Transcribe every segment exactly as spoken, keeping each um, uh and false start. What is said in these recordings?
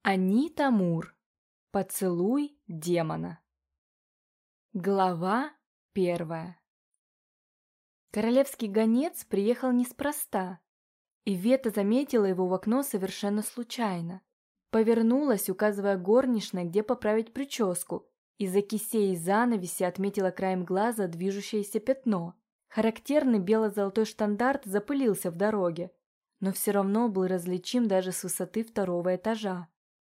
Анита Мур. Поцелуй демона. Глава первая. Королевский гонец приехал неспроста. Ивета заметила его в окно совершенно случайно. Повернулась, указывая горничной, где поправить прическу. Из-за кисей и занавеси отметила краем глаза движущееся пятно. Характерный бело-золотой штандарт запылился в дороге, но все равно был различим даже с высоты второго этажа.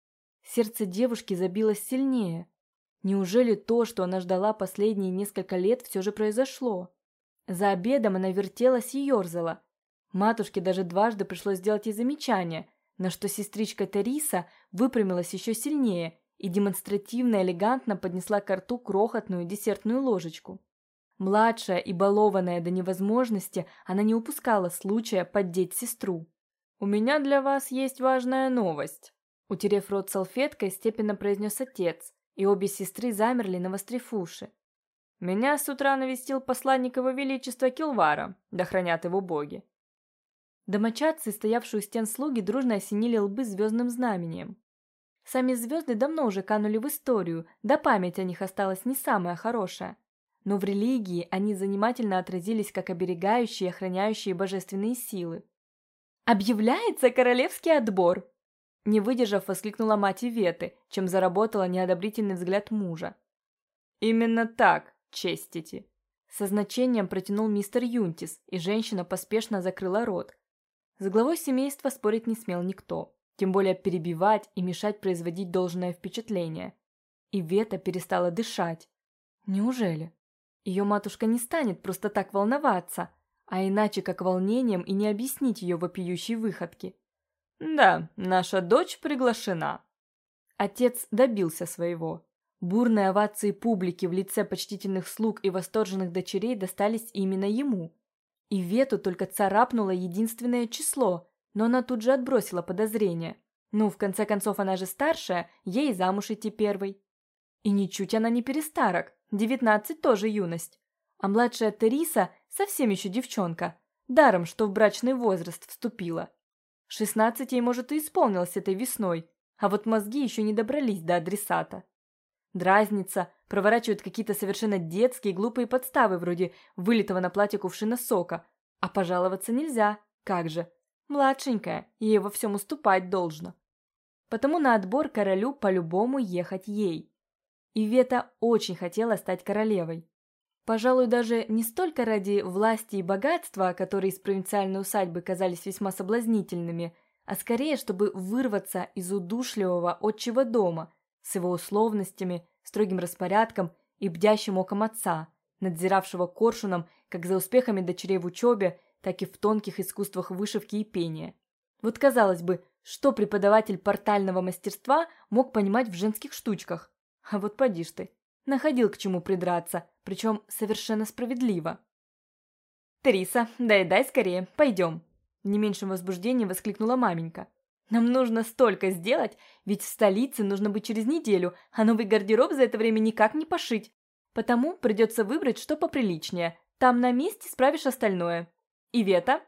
Сердце девушки забилось сильнее. Неужели то, что она ждала последние несколько лет, все же произошло? За обедом она вертелась и ерзала. Матушке даже дважды пришлось сделать ей замечание, на что сестричка Териса выпрямилась еще сильнее и демонстративно элегантно поднесла к рту крохотную десертную ложечку. Младшая и балованная до невозможности, она не упускала случая поддеть сестру. «У меня для вас есть важная новость», — утерев рот салфеткой, степенно произнес отец, и обе сестры замерли, навострив уши. «Меня с утра навестил посланник его величества Килвара, да хранят его боги». Домочадцы, стоявшие у стен слуги, дружно осенили лбы звездным знамением. Сами звезды давно уже канули в историю, да память о них осталась не самая хорошая. Но в религии они занимательно отразились как оберегающие и охраняющие божественные силы. «Объявляется королевский отбор!» Не выдержав, воскликнула мать Иветы, чем заработала неодобрительный взгляд мужа. «Именно так, честити!» Со значением протянул мистер Юнтис, и женщина поспешно закрыла рот. С главой семейства спорить не смел никто, тем более перебивать и мешать производить должное впечатление. Ивета перестала дышать. Неужели? Ее матушка не станет просто так волноваться, а иначе как волнением и не объяснить ее вопиющей выходки. «Да, наша дочь приглашена». Отец добился своего. Бурные овации публики в лице почтительных слуг и восторженных дочерей достались именно ему. Ивету только царапнуло единственное число, но она тут же отбросила подозрения. Ну, в конце концов, она же старшая, ей замуж идти первой. И ничуть она не перестарок, девятнадцать тоже юность. А младшая Териса совсем еще девчонка, даром, что в брачный возраст вступила. Шестнадцать ей, может, и исполнилось этой весной, а вот мозги еще не добрались до адресата. Дразнится, проворачивают какие-то совершенно детские глупые подставы, вроде вылитого на платье кувшина сока. А пожаловаться нельзя, как же. Младшенькая, ей во всем уступать должно. Потому на отбор королю по-любому ехать ей. Ивета очень хотела стать королевой. Пожалуй, даже не столько ради власти и богатства, которые из провинциальной усадьбы казались весьма соблазнительными, а скорее, чтобы вырваться из удушливого отчего дома с его условностями, строгим распорядком и бдящим оком отца, надзиравшего коршуном как за успехами дочерей в учебе, так и в тонких искусствах вышивки и пения. Вот, казалось бы, что преподаватель портального мастерства мог понимать в женских штучках? А вот поди ж ты. Находил к чему придраться, причем совершенно справедливо. «Териса, доедай скорее, пойдем!» Не меньшим возбуждением воскликнула маменька. «Нам нужно столько сделать, ведь в столице нужно быть через неделю, а новый гардероб за это время никак не пошить. Потому придется выбрать что поприличнее. Там на месте справишь остальное. Ивета?»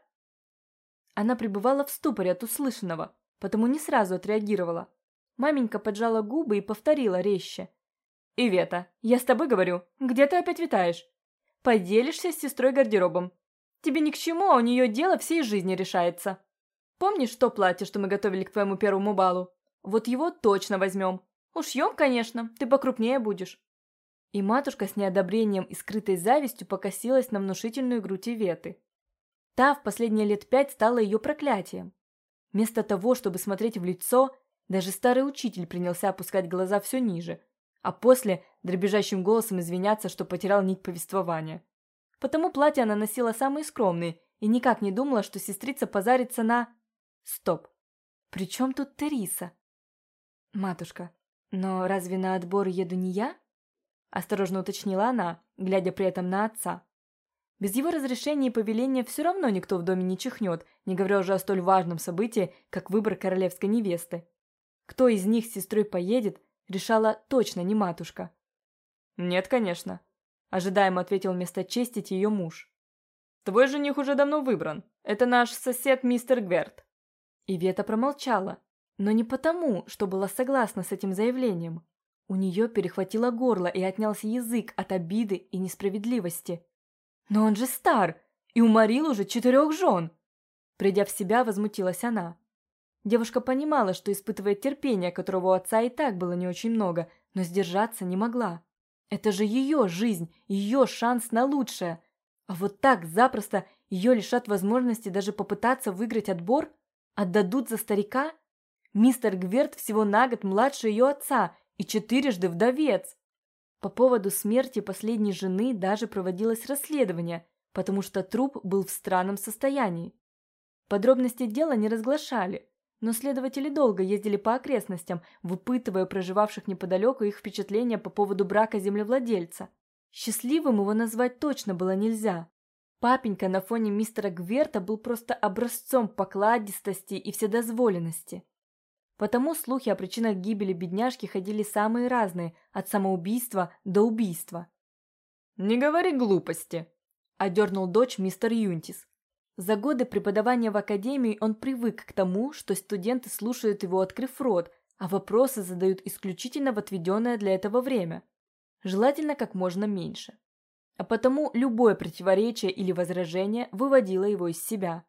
Она пребывала в ступоре от услышанного, потому не сразу отреагировала. Маменька поджала губы и повторила резче. «Ивета, я с тобой говорю, где ты опять витаешь? Поделишься с сестрой гардеробом. Тебе ни к чему, а у нее дело всей жизни решается. Помнишь то платье, что мы готовили к твоему первому балу? Вот его точно возьмем. Ушьем, конечно, ты покрупнее будешь». И матушка с неодобрением и скрытой завистью покосилась на внушительную грудь Иветы. Та в последние лет пять стала ее проклятием. Вместо того, чтобы смотреть в лицо, даже старый учитель принялся опускать глаза все ниже, а после дребезжащим голосом извиняться, что потерял нить повествования. Потому платье она носила самые скромные и никак не думала, что сестрица позарится на... Стоп. При чем тут Териса? «Матушка, но разве на отбор еду не я?» Осторожно уточнила она, глядя при этом на отца. Без его разрешения и повеления все равно никто в доме не чихнет, не говоря уже о столь важном событии, как выбор королевской невесты. Кто из них с сестрой поедет, решала точно не матушка. «Нет, конечно», – ожидаемо ответил вместо честить ее муж. «Твой жених уже давно выбран. Это наш сосед мистер Гверт». Ивета промолчала. Но не потому, что была согласна с этим заявлением. У нее перехватило горло и отнялся язык от обиды и несправедливости. Но он же стар и уморил уже четырех жен. Придя в себя, возмутилась она. Девушка понимала, что испытывает терпение, которого у отца и так было не очень много, но сдержаться не могла. Это же ее жизнь, ее шанс на лучшее. А вот так запросто ее лишат возможности даже попытаться выиграть отбор? Отдадут за старика? Мистер Гверт всего на год младше ее отца и четырежды вдовец. По поводу смерти последней жены даже проводилось расследование, потому что труп был в странном состоянии. Подробности дела не разглашали, но следователи долго ездили по окрестностям, выпытывая проживавших неподалеку их впечатления по поводу брака землевладельца. Счастливым его назвать точно было нельзя. Папенька на фоне мистера Гверта был просто образцом покладистости и вседозволенности. Потому слухи о причинах гибели бедняжки ходили самые разные, от самоубийства до убийства. «Не говори глупости», – одернул дочь мистер Юнтис. За годы преподавания в академии он привык к тому, что студенты слушают его, открыв рот, а вопросы задают исключительно в отведенное для этого время. Желательно как можно меньше. А потому любое противоречие или возражение выводило его из себя.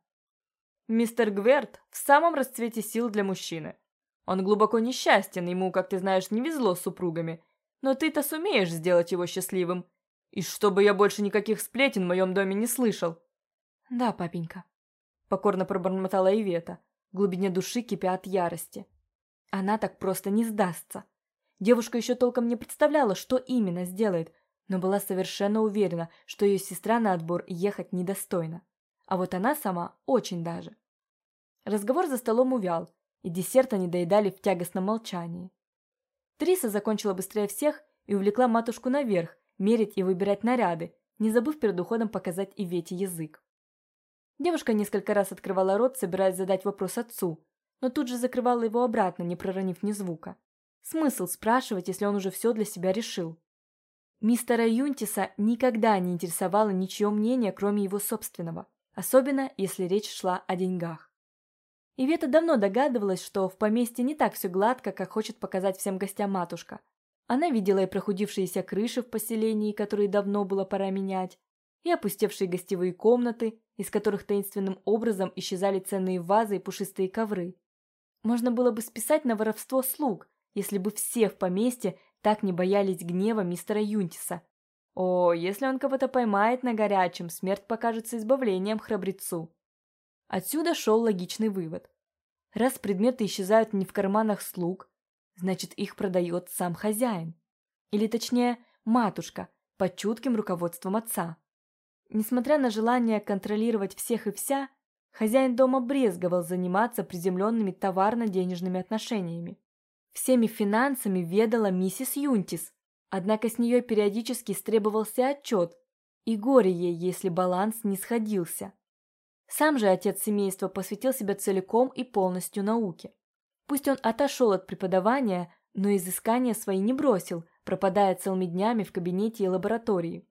«Мистер Гверт в самом расцвете сил для мужчины. Он глубоко несчастен, ему, как ты знаешь, не везло с супругами, но ты-то сумеешь сделать его счастливым. И чтобы я больше никаких сплетен в моем доме не слышал». «Да, папенька», – покорно пробормотала Ивета, в глубине души кипя от ярости. Она так просто не сдастся. Девушка еще толком не представляла, что именно сделает, но была совершенно уверена, что ее сестра на отбор ехать недостойна. А вот она сама очень даже. Разговор за столом увял, и десерт они доедали в тягостном молчании. Триса закончила быстрее всех и увлекла матушку наверх, мерить и выбирать наряды, не забыв перед уходом показать Ивете язык. Девушка несколько раз открывала рот, собираясь задать вопрос отцу, но тут же закрывала его обратно, не проронив ни звука. Смысл спрашивать, если он уже все для себя решил? Мистера Юнтиса никогда не интересовало ничье мнение, кроме его собственного, особенно если речь шла о деньгах. Ивета давно догадывалась, что в поместье не так все гладко, как хочет показать всем гостям матушка. Она видела и прохудившиеся крыши в поселении, которые давно было пора менять, и опустевшие гостевые комнаты, из которых таинственным образом исчезали ценные вазы и пушистые ковры. Можно было бы списать на воровство слуг, если бы все в поместье так не боялись гнева мистера Юнтиса. О, если он кого-то поймает на горячем, смерть покажется избавлением храбрецу. Отсюда шел логичный вывод. Раз предметы исчезают не в карманах слуг, значит, их продает сам хозяин. Или точнее, матушка, под чутким руководством отца. Несмотря на желание контролировать всех и вся, хозяин дома брезговал заниматься приземленными товарно-денежными отношениями. Всеми финансами ведала миссис Юнтис, однако с нее периодически требовался отчет, и горе ей, если баланс не сходился. Сам же отец семейства посвятил себя целиком и полностью науке. Пусть он отошел от преподавания, но изыскания свои не бросил, пропадая целыми днями в кабинете и лаборатории.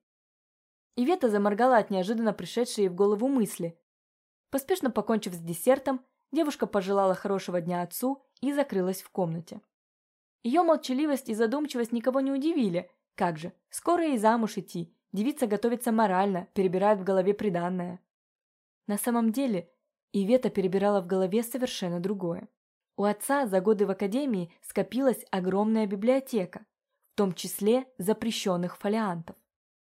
Ивета заморгала от неожиданно пришедшей ей в голову мысли. Поспешно покончив с десертом, девушка пожелала хорошего дня отцу и закрылась в комнате. Ее молчаливость и задумчивость никого не удивили. Как же, скоро ей замуж идти, девица готовится морально, перебирает в голове приданное. На самом деле, Ивета перебирала в голове совершенно другое. У отца за годы в академии скопилась огромная библиотека, в том числе запрещенных фолиантов.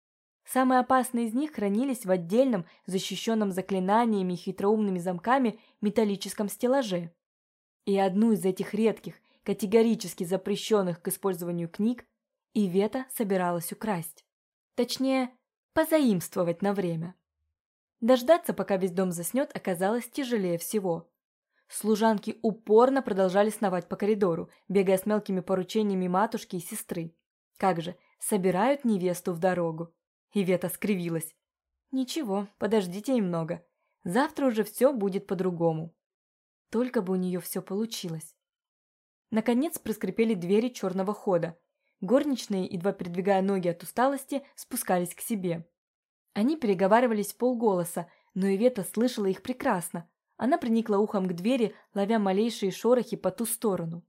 Самые опасные из них хранились в отдельном, защищенном заклинаниями и хитроумными замками металлическом стеллаже. И одну из этих редких, категорически запрещенных к использованию книг Ивета собиралась украсть. Точнее, позаимствовать на время. Дождаться, пока весь дом заснет, оказалось тяжелее всего. Служанки упорно продолжали сновать по коридору, бегая с мелкими поручениями матушки и сестры. Как же, собирают невесту в дорогу. Ивета скривилась. Ничего, подождите немного. Завтра уже все будет по-другому. Только бы у нее все получилось. Наконец проскрипели двери черного хода. Горничные, едва передвигая ноги от усталости, спускались к себе. Они переговаривались вполголоса, но Ивета слышала их прекрасно. Она приникла ухом к двери, ловя малейшие шорохи по ту сторону.